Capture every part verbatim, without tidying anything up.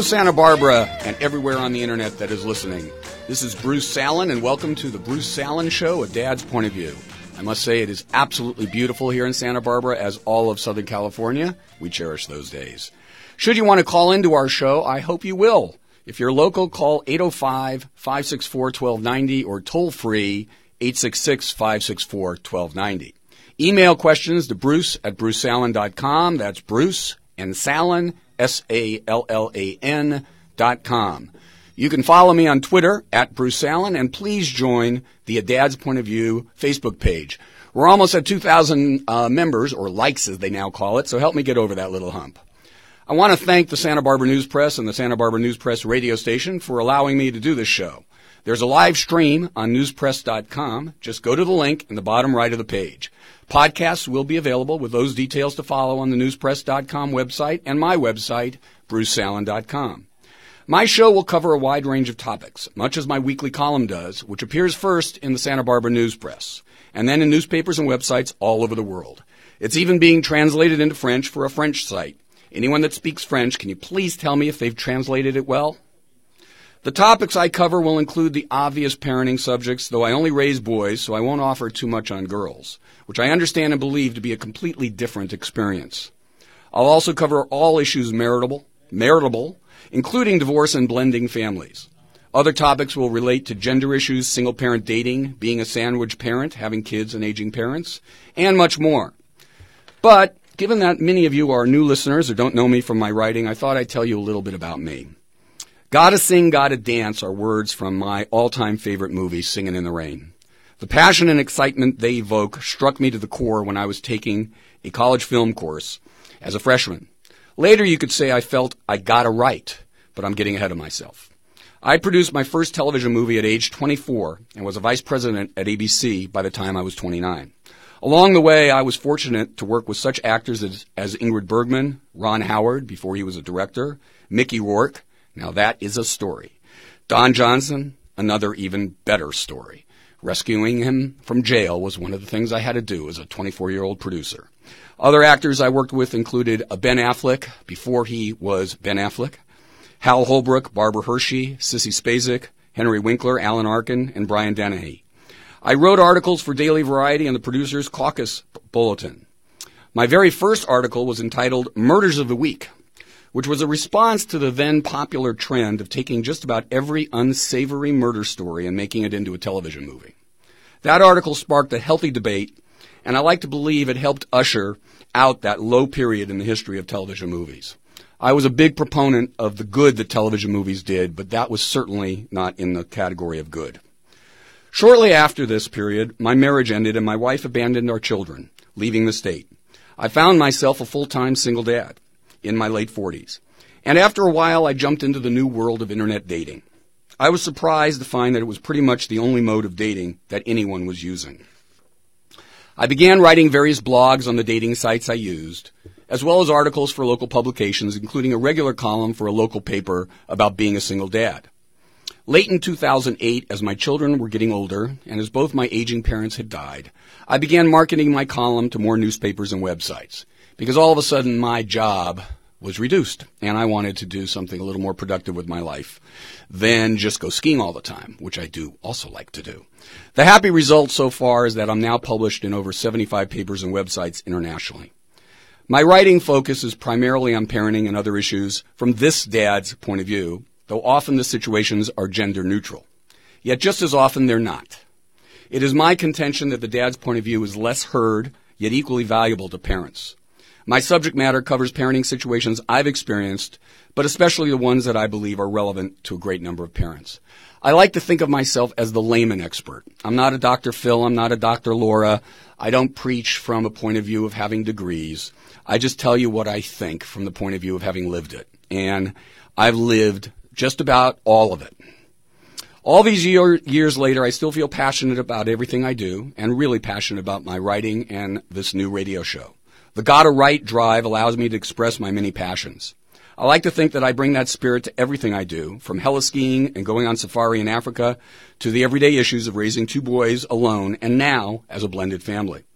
Hello, Santa Barbara, and everywhere on the internet that is listening. This is Bruce Salen, and welcome to the Bruce Salen Show, A Dad's Point of View. I must say it is absolutely beautiful here in Santa Barbara, as all of Southern California. We cherish those days. Should you want to call into our show, I hope you will. If you're local, call eight oh five, five six four, one two nine oh or toll-free eight six six, five six four, one two nine oh. Email questions to bruce at bruce salen dot com. That's Bruce and Salen, S A L L A N dot com. You can follow me on Twitter, at Bruce Salen, and please join the A Dad's Point of View Facebook page. We're almost at two thousand uh, members, or likes as they now call it, so help me get over that little hump. I want to thank the Santa Barbara News Press and the Santa Barbara News Press radio station for allowing me to do this show. There's a live stream on newspress dot com. Just go to the link in the bottom right of the page. Podcasts will be available with those details to follow on the newspress dot com website and my website, bruce salen dot com. My show will cover a wide range of topics, much as my weekly column does, which appears first in the Santa Barbara News Press, and then in newspapers and websites all over the world. It's even being translated into French for a French site. Anyone that speaks French, can you please tell me if they've translated it well? The topics I cover will include the obvious parenting subjects, though I only raise boys, so I won't offer too much on girls, which I understand and believe to be a completely different experience. I'll also cover all issues maritable, maritable, including divorce and blending families. Other topics will relate to gender issues, single-parent dating, being a sandwich parent, having kids and aging parents, and much more. But given that many of you are new listeners or don't know me from my writing, I thought I'd tell you a little bit about me. Gotta Sing, Gotta Dance are words from my all-time favorite movie, Singin' in the Rain. The passion and excitement they evoke struck me to the core when I was taking a college film course as a freshman. Later, you could say I felt I gotta write, but I'm getting ahead of myself. I produced my first television movie at age twenty-four and was a vice president at A B C by the time I was twenty-nine. Along the way, I was fortunate to work with such actors as, as Ingrid Bergman, Ron Howard, before he was a director, Mickey Rourke. Now that is a story. Don Johnson, another even better story. Rescuing him from jail was one of the things I had to do as a twenty-four-year-old producer. Other actors I worked with included Ben Affleck, before he was Ben Affleck, Hal Holbrook, Barbara Hershey, Sissy Spacek, Henry Winkler, Alan Arkin, and Brian Dennehy. I wrote articles for Daily Variety and the Producers Caucus Bulletin. My very first article was entitled Murders of the Week, which was a response to the then popular trend of taking just about every unsavory murder story and making it into a television movie. That article sparked a healthy debate, and I like to believe it helped usher out that low period in the history of television movies. I was a big proponent of the good that television movies did, but that was certainly not in the category of good. Shortly after this period, my marriage ended and my wife abandoned our children, leaving the state. I found myself a full-time single dad in my late forties. And after a while, I jumped into the new world of internet dating. I was surprised to find that it was pretty much the only mode of dating that anyone was using. I began writing various blogs on the dating sites I used, as well as articles for local publications, including a regular column for a local paper about being a single dad. Late in two thousand eight, as my children were getting older, and as both my aging parents had died, I began marketing my column to more newspapers and websites, because all of a sudden my job was reduced, and I wanted to do something a little more productive with my life than just go skiing all the time, which I do also like to do. The happy result so far is that I'm now published in over seventy-five papers and websites internationally. My writing focus is primarily on parenting and other issues from this dad's point of view, though often the situations are gender neutral. Yet just as often they're not. It is my contention that the dad's point of view is less heard, yet equally valuable to parents. My subject matter covers parenting situations I've experienced, but especially the ones that I believe are relevant to a great number of parents. I like to think of myself as the layman expert. I'm not a Doctor Phil. I'm not a Doctor Laura. I don't preach from a point of view of having degrees. I just tell you what I think from the point of view of having lived it. And I've lived just about all of it. All these year, years later, I still feel passionate about everything I do and really passionate about my writing and this new radio show. The Gotta Write drive allows me to express my many passions. I like to think that I bring that spirit to everything I do, from heli-skiing and going on safari in Africa to the everyday issues of raising two boys alone and now as a blended family.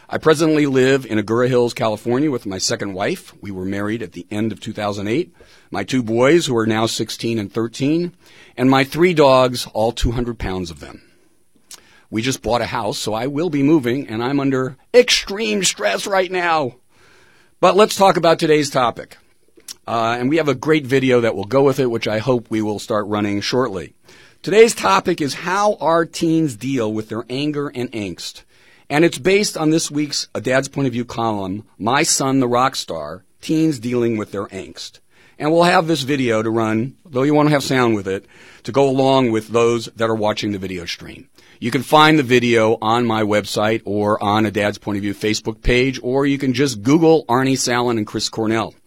I presently live in Agoura Hills, California with my second wife. We were married at the end of two thousand eight. My two boys, who are now sixteen and thirteen, and my three dogs, all two hundred pounds of them. We just bought a house, so I will be moving, and I'm under extreme stress right now. But let's talk about today's topic. Uh, and we have a great video that will go with it, which I hope we will start running shortly. Today's topic is how our teens deal with their anger and angst. And it's based on this week's A Dad's Point of View column, My Son the Rock Star, Teens Dealing with Their Angst. And we'll have this video to run, though you want to have sound with it, to go along with those that are watching the video stream. You can find the video on my website or on A Dad's Point of View Facebook page, or you can just Google Arnie Sallin and Chris Cornell.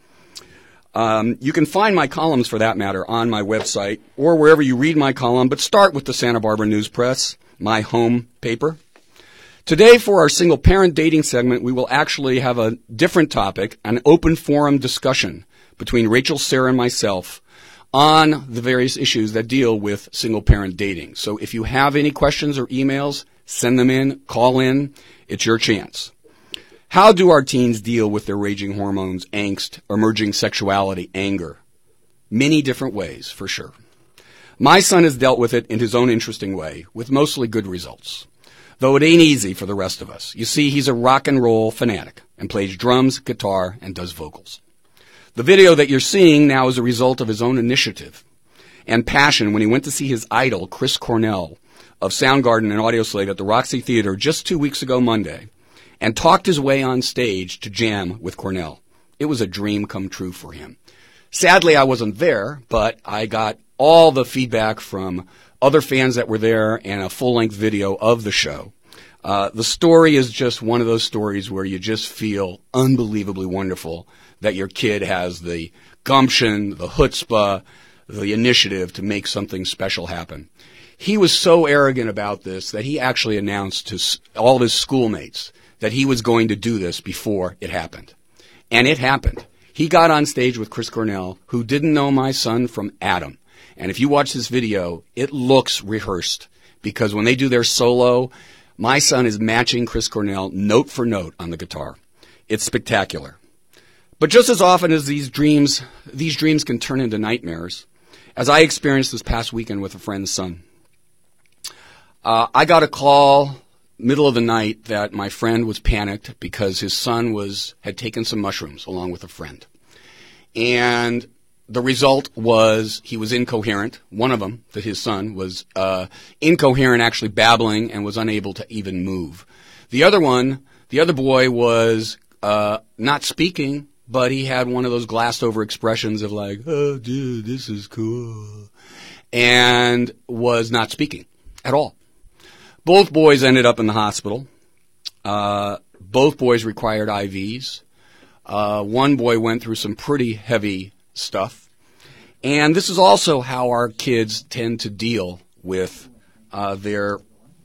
Um, you can find my columns, for that matter, on my website or wherever you read my column, but start with the Santa Barbara News Press, my home paper. Today, for our single-parent dating segment, we will actually have a different topic, an open forum discussion between Rachel, Sarah, and myself on the various issues that deal with single-parent dating. So if you have any questions or emails, send them in, call in. It's your chance. How do our teens deal with their raging hormones, angst, emerging sexuality, anger? Many different ways, for sure. My son has dealt with it in his own interesting way, with mostly good results. Though it ain't easy for the rest of us. You see, he's a rock and roll fanatic and plays drums, guitar, and does vocals. The video that you're seeing now is a result of his own initiative and passion when he went to see his idol, Chris Cornell, of Soundgarden and Audioslave at the Roxy Theater just two weeks ago Monday, and talked his way on stage to jam with Cornell. It was a dream come true for him. Sadly, I wasn't there, but I got all the feedback from other fans that were there and a full-length video of the show. Uh, the story is just one of those stories where you just feel unbelievably wonderful that your kid has the gumption, the chutzpah, the initiative to make something special happen. He was so arrogant about this that he actually announced to all of his schoolmates that he was going to do this before it happened. And it happened. He got on stage with Chris Cornell, who didn't know my son from Adam. And if you watch this video, it looks rehearsed, because when they do their solo, my son is matching Chris Cornell note for note on the guitar. It's spectacular. But just as often as these dreams, these dreams can turn into nightmares, as I experienced this past weekend with a friend's son. Uh, I got a call middle of the night that my friend was panicked because his son was had taken some mushrooms along with a friend. And the result was he was incoherent. One of them, that his son, was uh, incoherent, actually babbling, and was unable to even move. The other one, the other boy, was uh, not speaking, but he had one of those glassed-over expressions of like, oh, dude, this is cool, and was not speaking at all. Both boys ended up in the hospital. Uh, both boys required I Vs. Uh, one boy went through some pretty heavy stuff. And this is also how our kids tend to deal with uh, their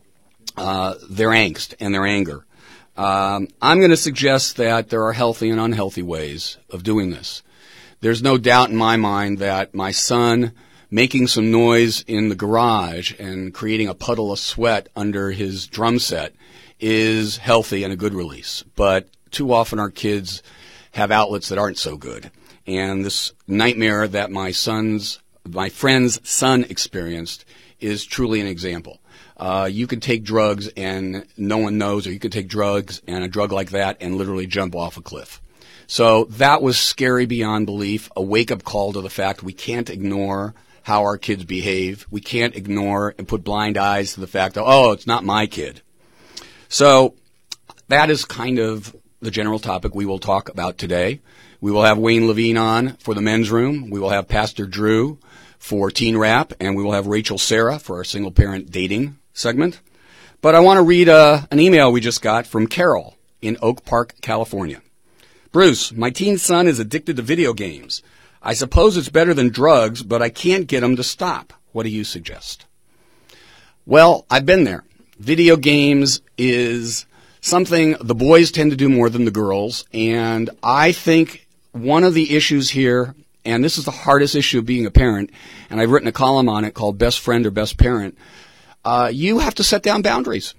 uh, their angst and their anger. Um, I'm going to suggest that there are healthy and unhealthy ways of doing this. There's no doubt in my mind that my son making some noise in the garage and creating a puddle of sweat under his drum set is healthy and a good release. But too often our kids have outlets that aren't so good. And this nightmare that my son's, my friend's son experienced is truly an example. Uh, you can take drugs and no one knows, or you can take drugs and a drug like that and literally jump off a cliff. So that was scary beyond belief, a wake-up call to the fact we can't ignore how our kids behave. We can't ignore and put blind eyes to the fact that, oh, it's not my kid. So that is kind of the general topic we will talk about today. We will have Wayne Levine on for the men's room. We will have Pastor Drew for teen rap, and we will have Rachel Sarah for our single-parent dating segment. But I want to read uh, an email we just got from Carol in Oak Park, California. Bruce, my teen son is addicted to video games. I suppose it's better than drugs, but I can't get him to stop. What do you suggest? Well, I've been there. Video games is something the boys tend to do more than the girls, and I think one of the issues here, and this is the hardest issue of being a parent, and I've written a column on it called Best Friend or Best Parent, uh, you have to set down boundaries.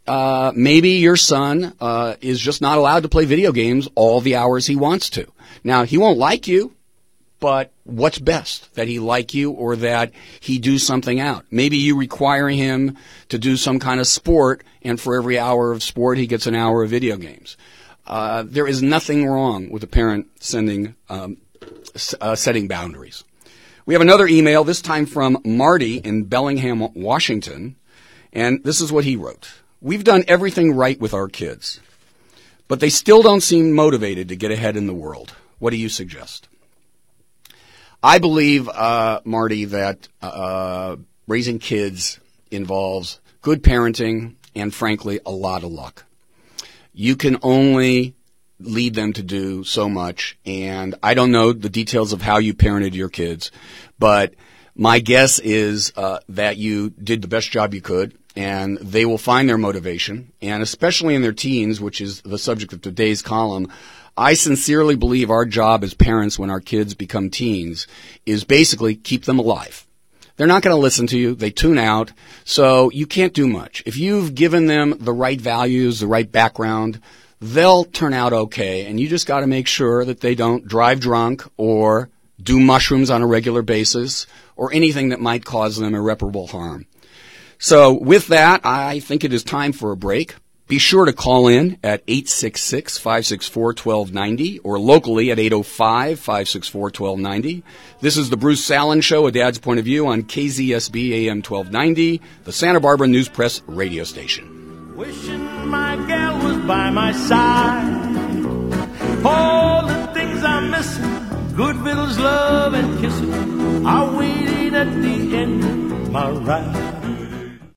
uh, maybe your son uh, is just not allowed to play video games all the hours he wants to. Now, he won't like you, but what's best? That he like you or that he do something out? Maybe you require him to do some kind of sport, and for every hour of sport, he gets an hour of video games. Uh, there is nothing wrong with a parent sending, um, s- uh, setting boundaries. We have another email, this time from Marty in Bellingham, Washington, and this is what he wrote. We've done everything right with our kids, but they still don't seem motivated to get ahead in the world. What do you suggest? I believe, uh, Marty, that uh, raising kids involves good parenting and, frankly, a lot of luck. You can only lead them to do so much, and I don't know the details of how you parented your kids, but my guess is uh, that you did the best job you could, and they will find their motivation, and especially in their teens, which is the subject of today's column, I sincerely believe our job as parents when our kids become teens is basically keep them alive. They're not going to listen to you. They tune out. So you can't do much. If you've given them the right values, the right background, they'll turn out okay. And you just got to make sure that they don't drive drunk or do mushrooms on a regular basis or anything that might cause them irreparable harm. So with that, I think it is time for a break. Be sure to call in at eight six six, five six four, one two nine zero or locally at eight oh five, five six four, one two nine zero. This is the Bruce Salen Show, A Dad's Point of View on K Z S B A M twelve ninety, the Santa Barbara News Press radio station. Wishing my gal was by my side. All the things I'm missing, good vittles, love, and kissing, are waiting at the end of my ride.